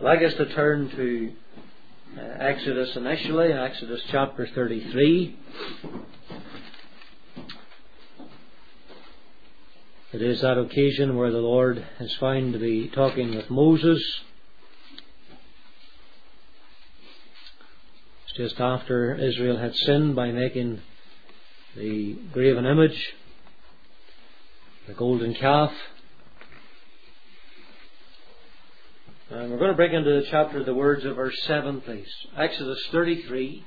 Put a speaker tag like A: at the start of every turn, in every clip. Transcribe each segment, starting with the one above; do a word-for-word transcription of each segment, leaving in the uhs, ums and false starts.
A: I'd like us to turn to uh, Exodus initially, Exodus chapter thirty-three. It is that occasion where the Lord is found to be talking with Moses. It's just after Israel had sinned by making the graven image, the golden calf. And we're going to break into the chapter the words of verse seven, please. Exodus thirty-three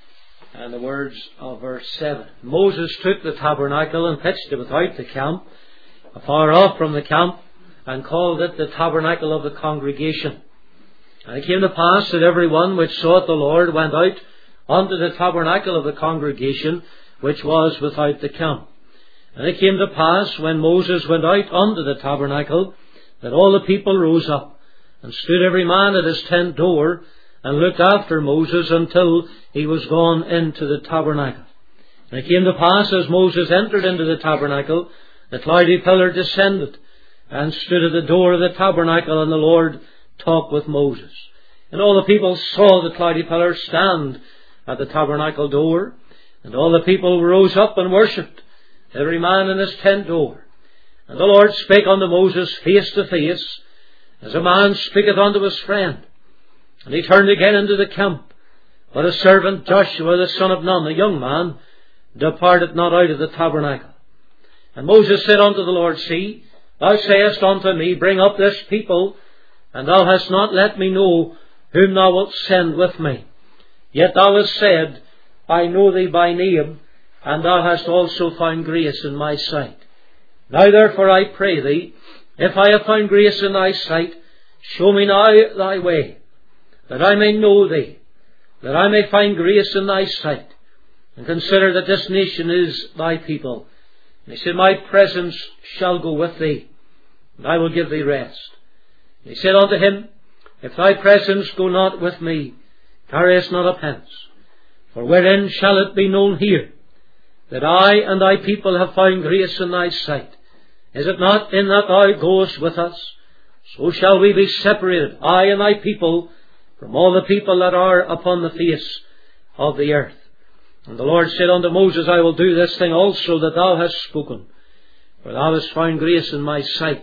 A: and the words of verse seven. Moses took the tabernacle and pitched it without the camp, afar off from the camp, and called it the tabernacle of the congregation. And it came to pass that every one which sought the Lord went out unto the tabernacle of the congregation, which was without the camp. And it came to pass, when Moses went out unto the tabernacle, that all the people rose up, and stood every man at his tent door, and looked after Moses until he was gone into the tabernacle. And it came to pass, as Moses entered into the tabernacle, the cloudy pillar descended, and stood at the door of the tabernacle, and the Lord talked with Moses. And all the people saw the cloudy pillar stand at the tabernacle door, and all the people rose up and worshipped, every man in his tent door. And the Lord spake unto Moses face to face, as a man speaketh unto his friend. And he turned again into the camp. But his servant Joshua the son of Nun, a young man, departed not out of the tabernacle. And Moses said unto the Lord, See, thou sayest unto me, Bring up this people, and thou hast not let me know whom thou wilt send with me. Yet thou hast said, I know thee by name, and thou hast also found grace in my sight. Now therefore I pray thee, if I have found grace in thy sight, show me now thy way, that I may know thee, that I may find grace in thy sight, and consider that this nation is thy people. And he said, My presence shall go with thee, and I will give thee rest. And he said unto him, If thy presence go not with me, carry us not a pence. For wherein shall it be known here, that I and thy people have found grace in thy sight? Is it not in that thou goest with us? So shall we be separated, I and thy people, from all the people that are upon the face of the earth. And the Lord said unto Moses, I will do this thing also that thou hast spoken, for thou hast found grace in my sight,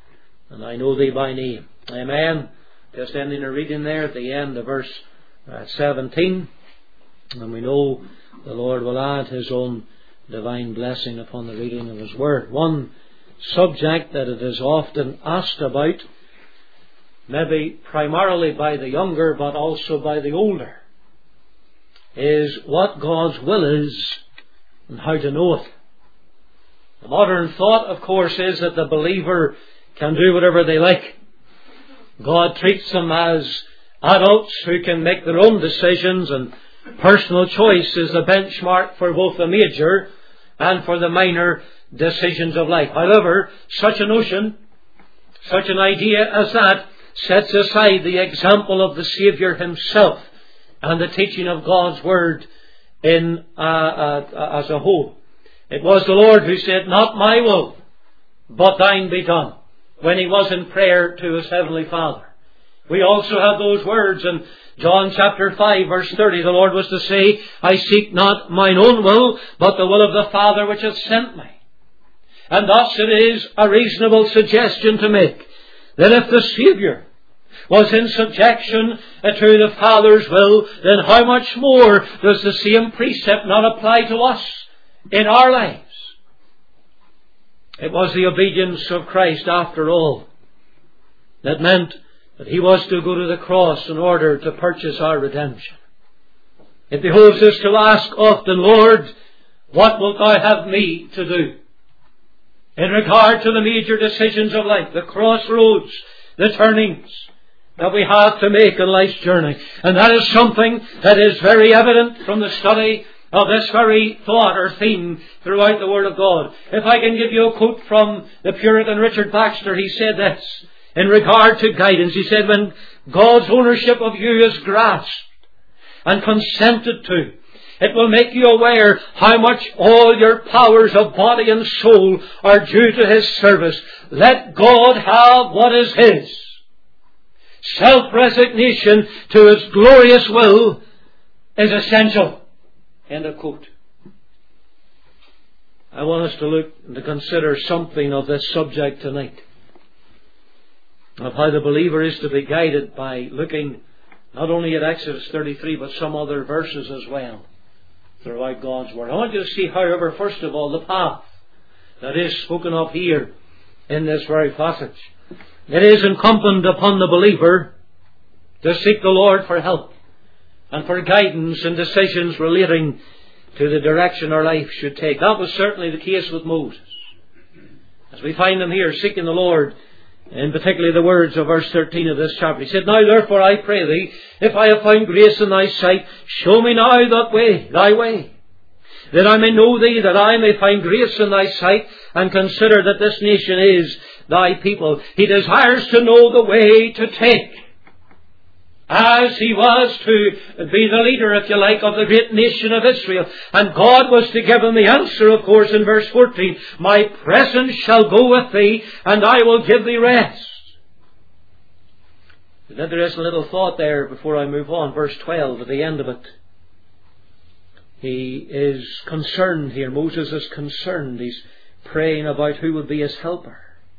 A: and I know thee by name. Amen. Just ending a reading there at the end of verse uh, seventeen. And we know the Lord will add His own divine blessing upon the reading of His Word. One subject that it is often asked about, maybe primarily by the younger but also by the older, is what God's will is and how to know it. The modern thought, of course, is that the believer can do whatever they like. God treats them as adults who can make their own decisions, and personal choice is the benchmark for both the major and for the minor decisions of life. However, such a notion, such an idea as that, sets aside the example of the Saviour Himself and the teaching of God's Word in uh, uh, as a whole. It was the Lord who said, Not my will, but thine be done, when He was in prayer to His Heavenly Father. We also have those words in John chapter five verse thirty. The Lord was to say, I seek not mine own will, but the will of the Father which hath sent me. And thus it is a reasonable suggestion to make that if the Saviour was in subjection to the Father's will, then how much more does the same precept not apply to us in our lives? It was the obedience of Christ, after all, that meant that He was to go to the cross in order to purchase our redemption. It behoves us to ask often, Lord, what wilt thou have me to do? In regard to the major decisions of life, the crossroads, the turnings that we have to make in life's journey. And that is something that is very evident from the study of this very thought or theme throughout the Word of God. If I can give you a quote from the Puritan Richard Baxter, he said this, in regard to guidance. He said, when God's ownership of you is grasped and consented to, it will make you aware how much all your powers of body and soul are due to His service. Let God have what is His. self-resignation to His glorious will is essential. End of quote. I want us to look and to consider something of this subject tonight. Of how the believer is to be guided by looking not only at Exodus thirty-three, but some other verses as well throughout God's Word. I want you to see, however, first of all, the path that is spoken of here in this very passage. It is incumbent upon the believer to seek the Lord for help and for guidance in decisions relating to the direction our life should take. That was certainly the case with Moses. As we find him here seeking the Lord, in particularly the words of verse thirteen of this chapter. He said, Now therefore I pray thee, if I have found grace in thy sight, show me now that way, thy way, that I may know thee, that I may find grace in thy sight, and consider that this nation is thy people. He desires to know the way to take, as he was to be the leader, if you like, of the great nation of Israel. And God was to give him the answer, of course, in verse fourteen. My presence shall go with thee, and I will give thee rest. Then there is a little thought there before I move on. Verse twelve, at the end of it. He is concerned here. Moses is concerned. He's praying about who will be his helper.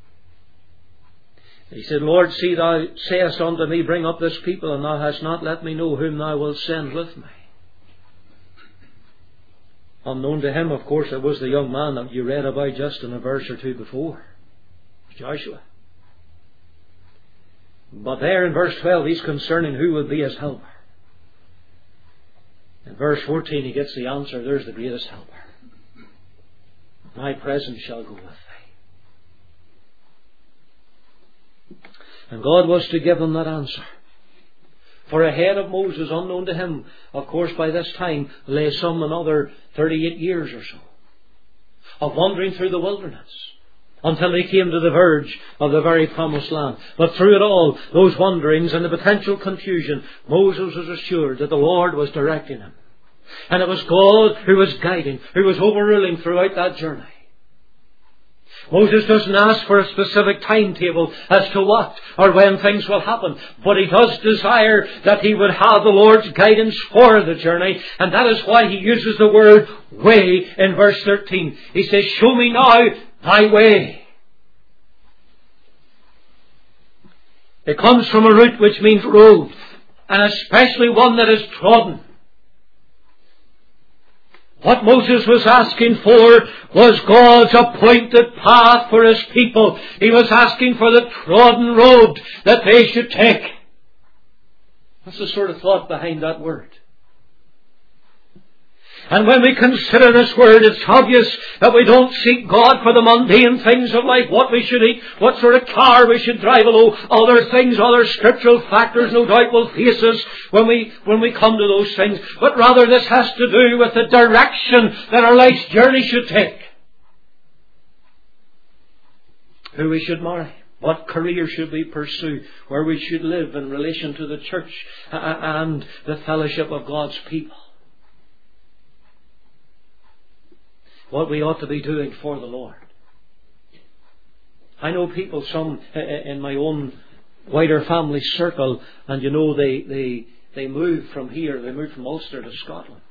A: He said, Lord, see, thou sayest unto me, bring up this people, and thou hast not let me know whom thou wilt send with me. Unknown to him, of course, it was the young man that you read about just in a verse or two before, Joshua. But there in verse twelve, he's concerning who will be his helper. In verse fourteen, he gets the answer. There's the greatest helper. My presence shall go with thee. And God was to give him that answer. For ahead of Moses, unknown to him, of course by this time, lay some another thirty-eight years or so of wandering through the wilderness until he came to the verge of the very promised land. But through it all, those wanderings and the potential confusion, Moses was assured that the Lord was directing him. And it was God who was guiding, who was overruling throughout that journey. Moses doesn't ask for a specific timetable as to what or when things will happen, but he does desire that he would have the Lord's guidance for the journey, and that is why he uses the word way in verse thirteen. He says, show me now thy way. It comes from a root which means road, and especially one that is trodden. What Moses was asking for was God's appointed path for His people. He was asking for the trodden road that they should take. That's the sort of thought behind that word. And when we consider this word, it's obvious that we don't seek God for the mundane things of life, what we should eat, what sort of car we should drive, although other things, other scriptural factors no doubt will face us when we, when we come to those things. But rather this has to do with the direction that our life's journey should take. Who we should marry, what career should we pursue, where we should live in relation to the church and the fellowship of God's people. What we ought to be doing for the Lord. I know people, some in my own wider family circle, and you know they, they, they moved from here, they moved from Ulster to Scotland.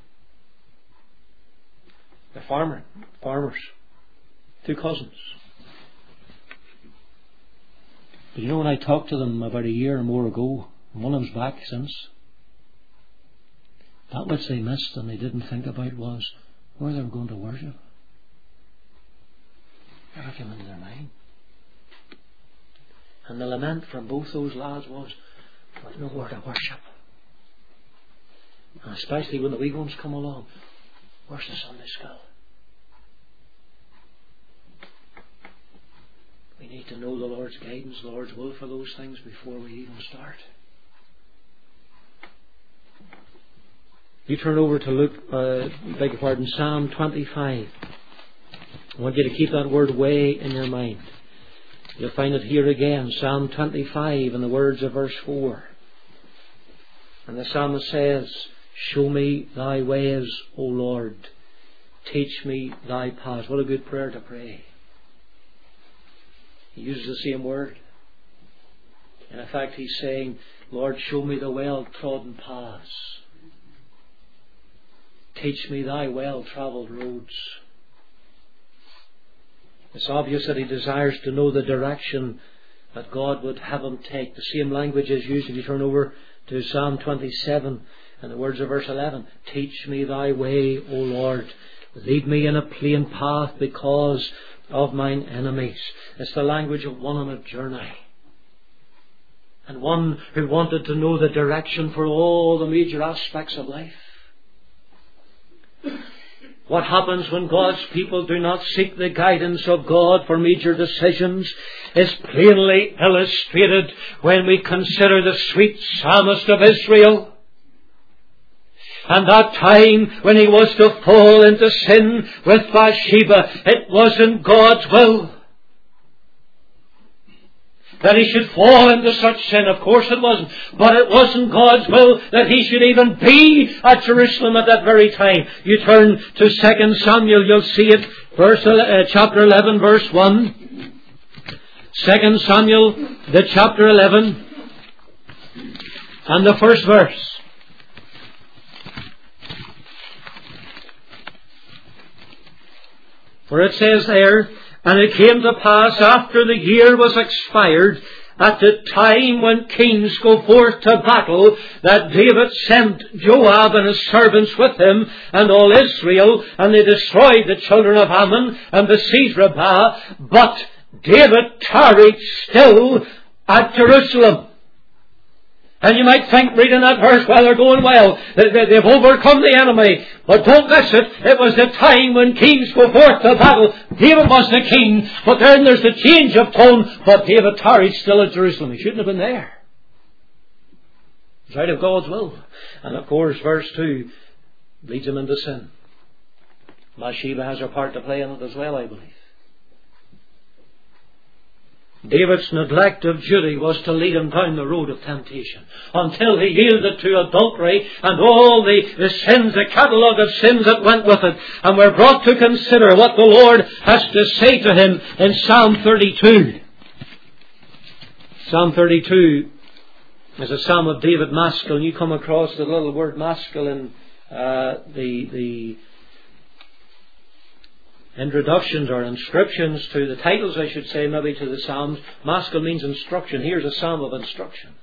A: They're farmer, farmers. Two cousins. But you know, when I talked to them about a year or more ago, and one of them's back since, that which they missed and they didn't think about was where they were going to worship. Never came into their mind. And the lament from both those lads was, there's nowhere to worship. And especially when the wee ones come along, where's the Sunday school? We need to know the Lord's guidance, the Lord's will for those things before we even start. You turn over to Luke, uh, beg your pardon, Psalm twenty-five. I want you to keep that word way in your mind. You'll find it here again, Psalm twenty-five, in the words of verse four. And the psalmist says, show me thy ways, O Lord. Teach me thy paths. What a good prayer to pray. He uses the same word. In effect, he's saying, Lord, show me the well-trodden paths. Teach me thy well-travelled roads. It's obvious that he desires to know the direction that God would have him take. The same language is used if you turn over to Psalm twenty-seven and the words of verse eleven. Teach me thy way, O Lord. Lead me in a plain path because of mine enemies. It's the language of one on a journey. And one who wanted to know the direction for all the major aspects of life. What happens when God's people do not seek the guidance of God for major decisions is plainly illustrated when we consider the sweet psalmist of Israel. And that time when he was to fall into sin with Bathsheba, it wasn't God's will that he should fall into such sin. Of course it wasn't. But it wasn't God's will that he should even be at Jerusalem at that very time. You turn to Second Samuel, you'll see it, verse, uh, chapter eleven, verse one. Second Samuel, the chapter eleven, and the first verse. For it says there, and it came to pass after the year was expired, at the time when kings go forth to battle, that David sent Joab and his servants with him, and all Israel, and they destroyed the children of Ammon, and besieged Rabbah. But David tarried still at Jerusalem. And you might think, reading that verse, well, they're going well. They, they, they've overcome the enemy. But don't miss it. It was the time when kings go forth to battle. David was the king. But then there's the change of tone. But David tarried still at Jerusalem. He shouldn't have been there. It's out of God's will. And of course, verse two leads him into sin. Bathsheba has her part to play in it as well, I believe. David's neglect of duty was to lead him down the road of temptation until he yielded to adultery and all the, the sins, the catalogue of sins that went with it. And we're brought to consider what the Lord has to say to him in Psalm thirty-two. Psalm thirty-two is a psalm of David Maskell. You come across the little word Maskell in uh, the the introductions or inscriptions to the titles, I should say, maybe to the Psalms. Maskell means instruction. Here's a psalm of instruction.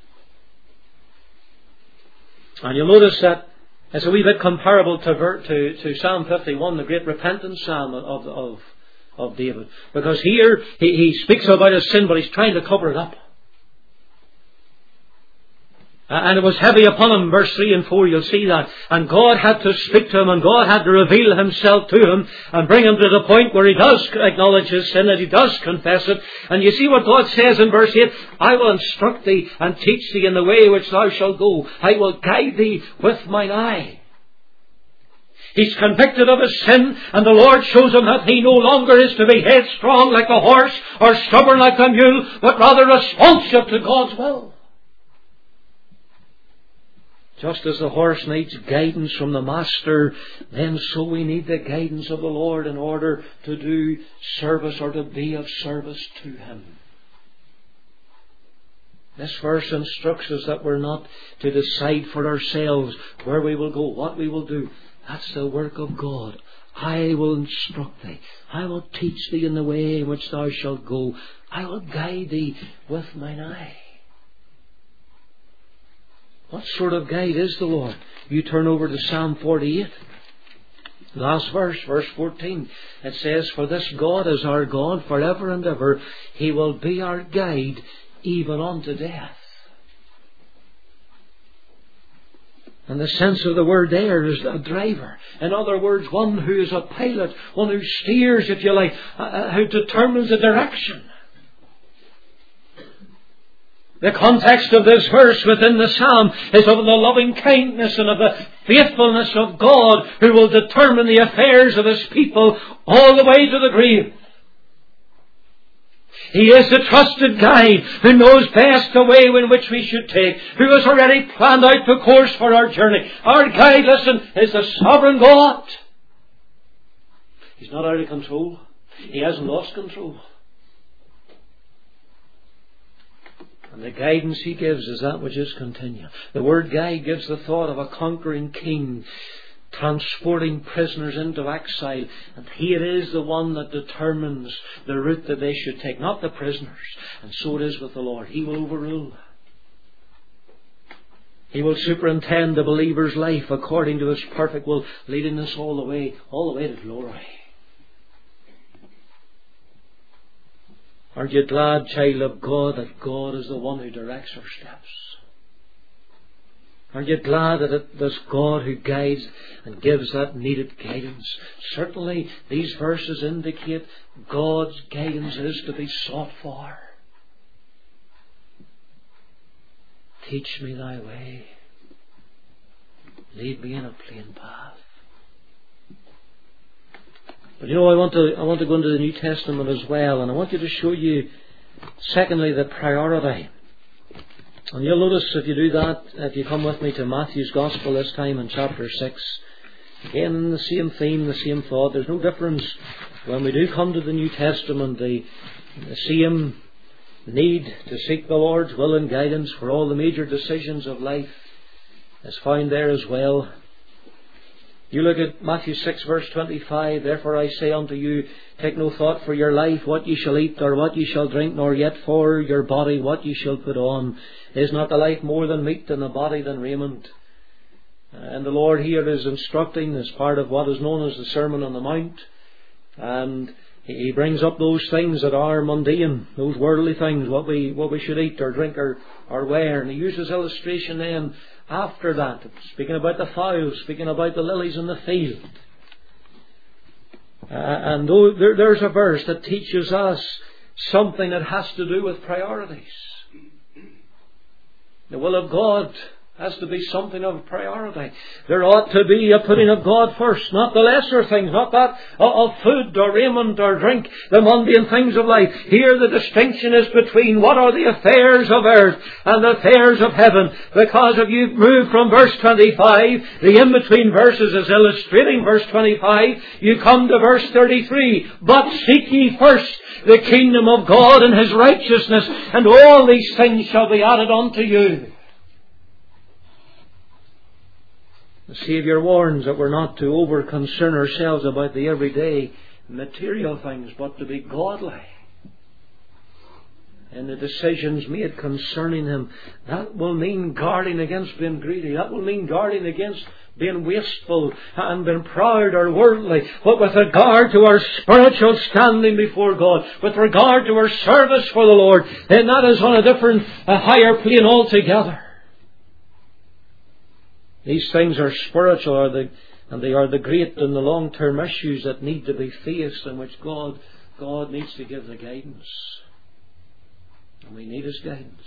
A: And you'll notice that it's a wee bit comparable to, to, to Psalm fifty-one, the great repentance psalm of, of, of David. Because here he, he speaks about his sin, but he's trying to cover it up. And it was heavy upon him, verse three and four, you'll see that. And God had to speak to him, and God had to reveal himself to him, and bring him to the point where he does acknowledge his sin, that he does confess it. And you see what God says in verse eight, I will instruct thee and teach thee in the way which thou shalt go. I will guide thee with mine eye. He's convicted of his sin, and the Lord shows him that he no longer is to be headstrong like a horse, or stubborn like a mule, but rather responsive to God's will. Just as the horse needs guidance from the master, then so we need the guidance of the Lord in order to do service or to be of service to him. This verse instructs us that we're not to decide for ourselves where we will go, what we will do. That's the work of God. I will instruct thee. I will teach thee in the way in which thou shalt go. I will guide thee with mine eye. What sort of guide is the Lord? You turn over to Psalm forty-eight. Last verse, verse fourteen. It says, for this God is our God forever and ever. He will be our guide even unto death. And the sense of the word there is a driver. In other words, one who is a pilot, one who steers, if you like, uh, who determines the direction. The context of this verse within the psalm is of the loving kindness and of the faithfulness of God, who will determine the affairs of his people all the way to the grave. He is the trusted guide who knows best the way in which we should take, who has already planned out the course for our journey. Our guide, listen, is the sovereign God. He's not out of control. He hasn't lost control. And the guidance he gives is that which is continual. The word guide gives the thought of a conquering king transporting prisoners into exile, and he it is the one that determines the route that they should take, not the prisoners. And so it is with the Lord. He will overrule. He will superintend the believer's life according to His perfect will, leading us all the way, all the way to glory. Aren't you glad, child of God, that God is the one who directs our steps? Aren't you glad that it is God who guides and gives that needed guidance? Certainly, these verses indicate God's guidance is to be sought for. Teach me thy way. Lead me in a plain path. But you know, I want to I want to go into the New Testament as well, and I want you to show you, secondly, the priority. And you'll notice if you do that, if you come with me to Matthew's Gospel this time in chapter six, again the same theme, the same thought. There's no difference when we do come to the New Testament. The, the same need to seek the Lord's will and guidance for all the major decisions of life is found there as well. You look at Matthew six verse twenty-five, therefore I say unto you, take no thought for your life, what ye shall eat, or what ye shall drink, nor yet for your body, what ye shall put on. Is not the life more than meat, and the body than raiment? And the Lord here is instructing as part of what is known as the Sermon on the Mount. And He brings up those things that are mundane, those worldly things, what we what we should eat or drink or, or wear. And He uses illustration then after that, speaking about the fowls, speaking about the lilies in the field. Uh, and though there, there's a verse that teaches us something that has to do with priorities. The will of God has to be something of priority. There ought to be a putting of God first, not the lesser things, not that of food or raiment or drink, the mundane things of life. Here the distinction is between what are the affairs of earth and the affairs of heaven. Because if you move from verse twenty-five, the in-between verses is illustrating verse twenty-five, you come to verse thirty-three. But seek ye first the kingdom of God and His righteousness, and all these things shall be added unto you. The Saviour warns that we're not to over concern ourselves about the everyday material things, but to be godly in the decisions made concerning Him. That will mean guarding against being greedy. That will mean guarding against being wasteful and being proud or worldly. But with regard to our spiritual standing before God, with regard to our service for the Lord, then that is on a different, a higher plane altogether. These things are spiritual, are the, and they are the great and the long-term issues that need to be faced, in which God, God needs to give the guidance. And we need His guidance.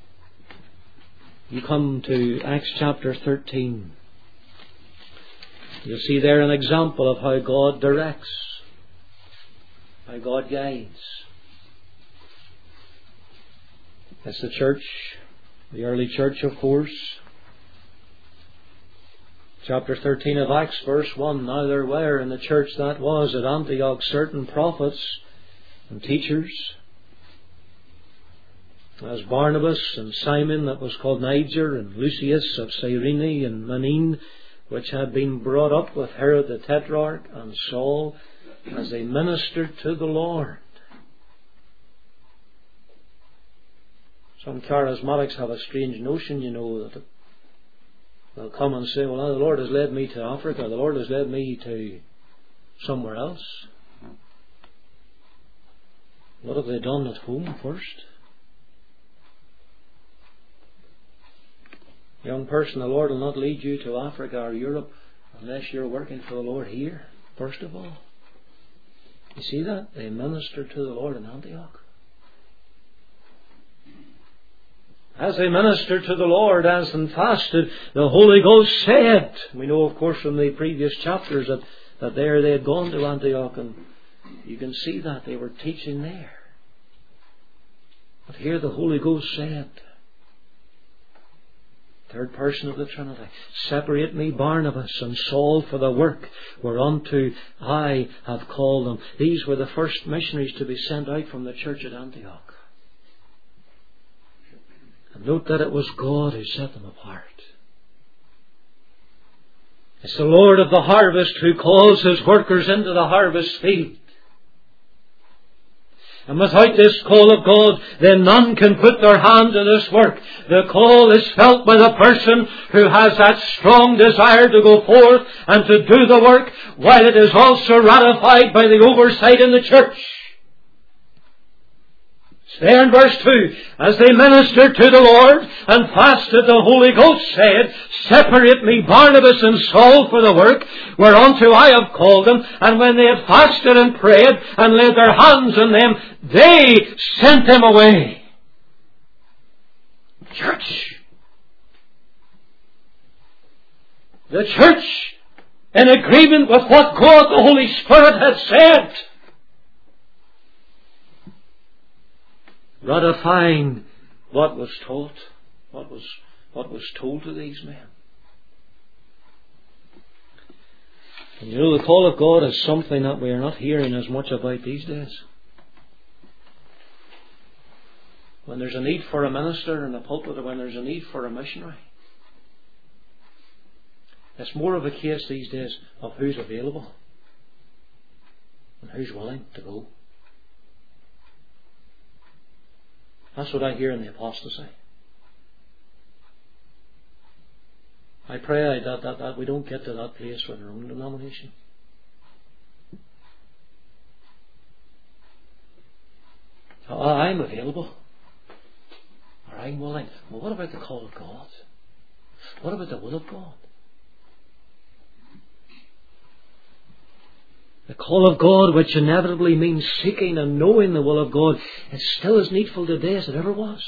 A: You come to Acts chapter thirteen. You'll see there an example of how God directs, how God guides. That's the church, the early church, of course. Chapter thirteen of Acts, verse one. Now there were in the church that was at Antioch certain prophets and teachers, as Barnabas and Simon that was called Niger, and Lucius of Cyrene, and Manaen, which had been brought up with Herod the Tetrarch, and Saul, as they ministered to the Lord. Some charismatics have a strange notion, you know, that they'll come and say, well, the Lord has led me to Africa, the Lord has led me to somewhere else. What have they done at home first? Young person, the Lord will not lead you to Africa or Europe unless you're working for the Lord here, first of all. You see that? They ministered to the Lord in Antioch. As they ministered to the Lord, as and fasted, the Holy Ghost said. We know, of course, from the previous chapters that, that there they had gone to Antioch, and you can see that they were teaching there. But here the Holy Ghost said, third person of the Trinity, separate me Barnabas and Saul for the work whereunto I have called them. These were the first missionaries to be sent out from the church at Antioch. And note that it was God who set them apart. It's the Lord of the harvest who calls His workers into the harvest field. And without this call of God, then none can put their hand to this work. The call is felt by the person who has that strong desire to go forth and to do the work, while it is also ratified by the oversight in the church. There in verse two, as they ministered to the Lord and fasted, the Holy Ghost said, Separate me Barnabas and Saul for the work whereunto I have called them. And when they had fasted and prayed and laid their hands on them, they sent them away. Church. The church, in agreement with what God the Holy Spirit had said, ratifying what was taught, what was, what was told to these men. And you know, the call of God is something that we are not hearing as much about these days. When there's a need for a minister in the pulpit, or when there's a need for a missionary, it's more of a case these days of who's available and who's willing to go. That's what I hear in the apostasy. I pray that, that, that we don't get to that place with our own denomination. Oh, I'm available. Or I'm willing. Well, what about the call of God? What about the will of God? The call of God, which inevitably means seeking and knowing the will of God, is still as needful today as it ever was.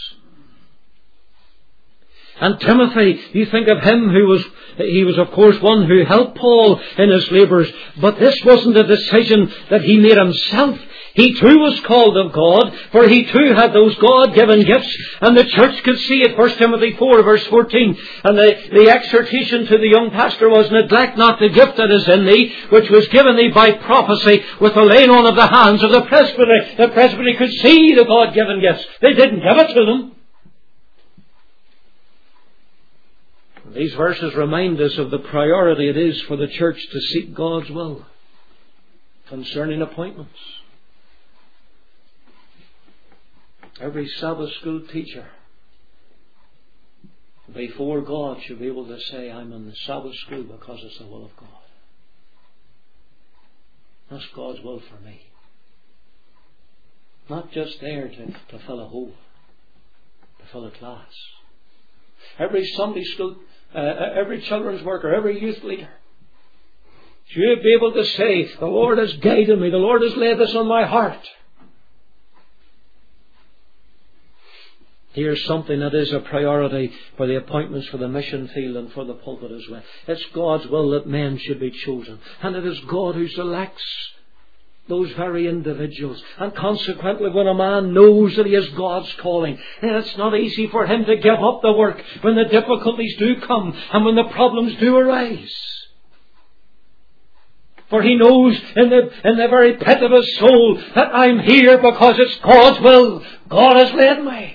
A: And Timothy, you think of him who was, he was of course one who helped Paul in his labours, but this wasn't a decision that he made himself. He too was called of God, for he too had those God-given gifts, and the church could see it. First Timothy four verse fourteen. And the, the exhortation to the young pastor was, Neglect not the gift that is in thee, which was given thee by prophecy with the laying on of the hands of the presbytery. The presbytery could see the God-given gifts. They didn't give it to them. These verses remind us of the priority it is for the church to seek God's will concerning appointments. Every Sabbath school teacher before God should be able to say, I'm in the Sabbath school because it's the will of God. That's God's will for me. Not just there to, to fill a hole, to fill a class. Every Sunday school, uh, every children's worker, every youth leader should be able to say, the Lord has guided me, the Lord has laid this on my heart. Here's something that is a priority for the appointments for the mission field and for the pulpit as well. It's God's will that men should be chosen. And it is God who selects those very individuals. And consequently, when a man knows that he has God's calling, then it's not easy for him to give up the work when the difficulties do come and when the problems do arise. For he knows in the, in the very pit of his soul that I'm here because it's God's will. God has led me.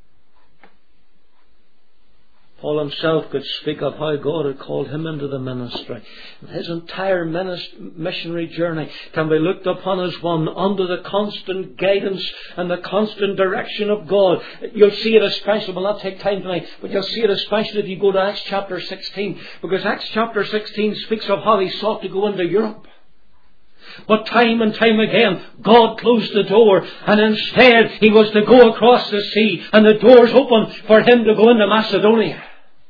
A: Paul himself could speak of how God had called him into the ministry. His entire minist- missionary journey can be looked upon as one under the constant guidance and the constant direction of God. You'll see it especially, we'll not take time tonight, but you'll see it especially if you go to Acts chapter sixteen. Because Acts chapter sixteen speaks of how he sought to go into Europe. But time and time again, God closed the door, and instead he was to go across the sea, and the doors opened for him to go into Macedonia.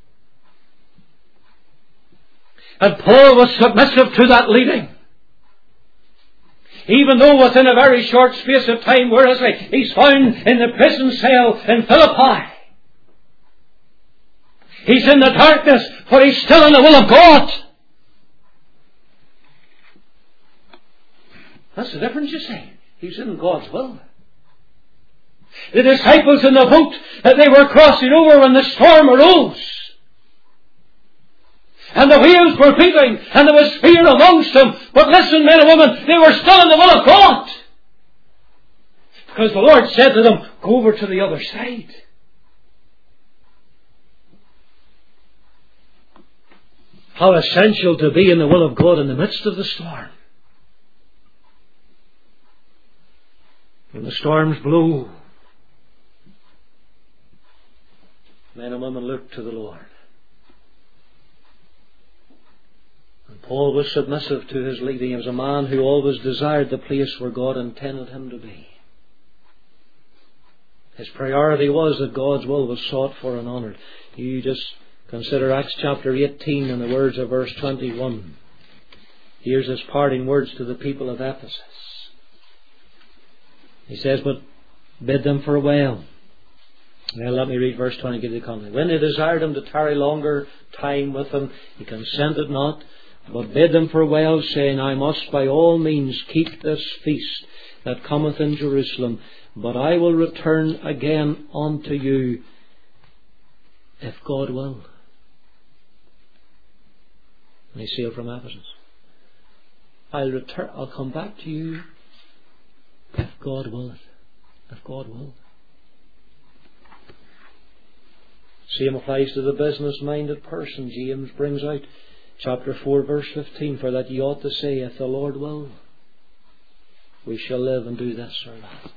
A: And Paul was submissive to that leading. Even though within a very short space of time, where is he? He's found in the prison cell in Philippi. He's in the darkness, but he's still in the will of God. That's the difference, you see. He's in God's will. The disciples in the boat that they were crossing over when the storm arose. And the waves were beating, and there was fear amongst them. But listen, men and women, they were still in the will of God. Because the Lord said to them, go over to the other side. How essential to be in the will of God in the midst of the storm. When the storms blow, men and women look to the Lord. And Paul was submissive to his leading. He was a man who always desired the place where God intended him to be. His priority was that God's will was sought for and honoured. You just consider Acts chapter eighteen and the words of verse twenty-one. Here's his parting words to the people of Ephesus. He says, but bid them farewell. Now let me read verse twenty, give you the context. When they desired him to tarry longer time with them, he consented not, but bid them farewell, saying, I must by all means keep this feast that cometh in Jerusalem, but I will return again unto you, if God will. And he sailed from Ephesus. I'll return, I'll come back to you, if God will it. If God will. Same applies to the business-minded person. James brings out chapter four verse fifteen, for that ye ought to say, if the Lord will, we shall live and do this or that.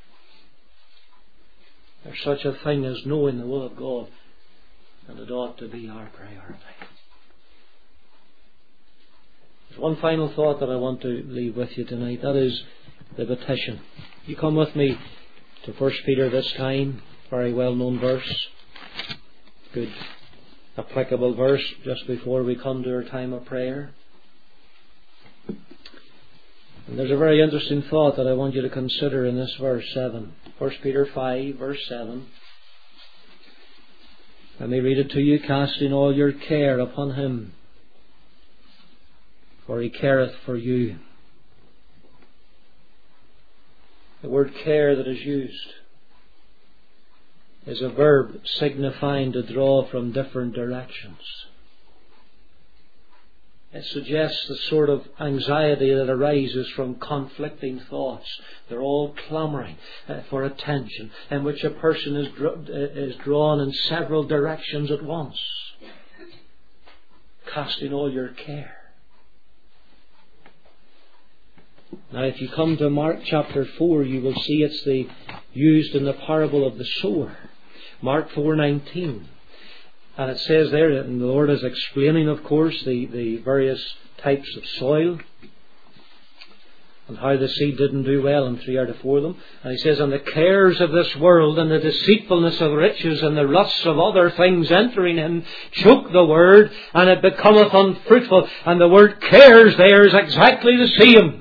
A: There's such a thing as knowing the will of God, and it ought to be our priority. There's one final thought that I want to leave with you tonight. That is the petition. You come with me to First Peter this time. Very well known verse. Good applicable verse just before we come to our time of prayer. And there's a very interesting thought that I want you to consider in this verse seven. First Peter five verse seven. Let me read it to you. Casting all your care upon him, for he careth for you. The word care that is used is a verb signifying to draw from different directions. It suggests the sort of anxiety that arises from conflicting thoughts. They're all clamouring uh, for attention, in which a person is, dr- is drawn in several directions at once. Casting all your care. Now, if you come to Mark chapter four, you will see it's the used in the parable of the sower. Mark four nineteen. And it says there, and the Lord is explaining, of course, the, the various types of soil and how the seed didn't do well in three out of four of them. And he says, and the cares of this world and the deceitfulness of riches and the lusts of other things entering in choke the word, and it becometh unfruitful. And the word cares there is exactly the same.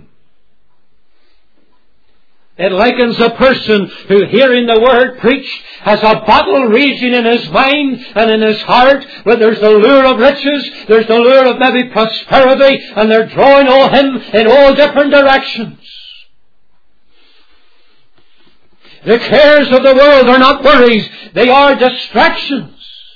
A: It likens a person who, hearing the word preached, has a battle raging in his mind and in his heart, where there's the lure of riches, there's the lure of maybe prosperity, and they're drawing on him in all different directions. The cares of the world are not worries, they are distractions.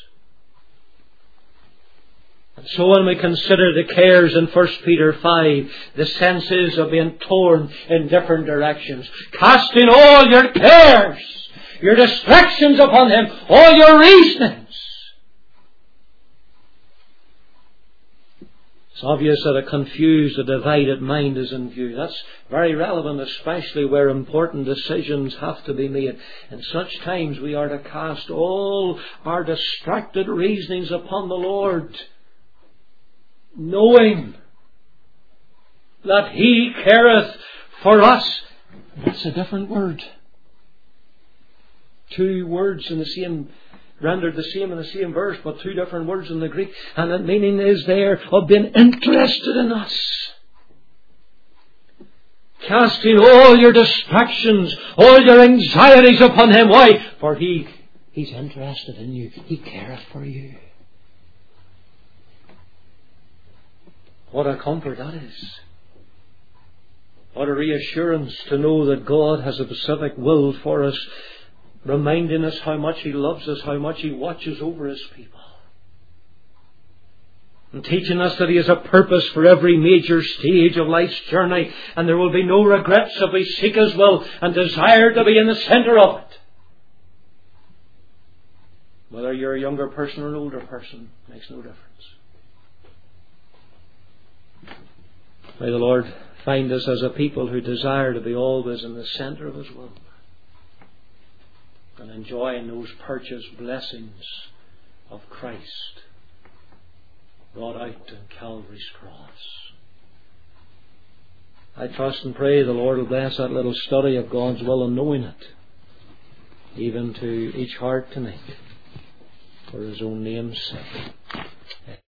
A: So when we consider the cares in First Peter five, the sense is of being torn in different directions. Casting all your cares, your distractions upon him, all your reasonings. It's obvious that a confused, a divided mind is in view. That's very relevant, especially where important decisions have to be made. In such times we are to cast all our distracted reasonings upon the Lord, knowing that he careth for us. That's a different word. Two words in the same, rendered the same in the same verse, but two different words in the Greek. And the meaning is there of being interested in us. Casting all your distractions, all your anxieties upon him. Why? For he, he's interested in you. He careth for you. What a comfort that is. What a reassurance to know that God has a specific will for us, reminding us how much he loves us, how much he watches over his people. And teaching us that he has a purpose for every major stage of life's journey, and there will be no regrets if we seek his will and desire to be in the centre of it. Whether you're a younger person or an older person, makes no difference. May the Lord find us as a people who desire to be always in the centre of His will and enjoying those purchased blessings of Christ brought out on Calvary's cross. I trust and pray the Lord will bless that little study of God's will and knowing it, even to each heart tonight, for His own name's sake.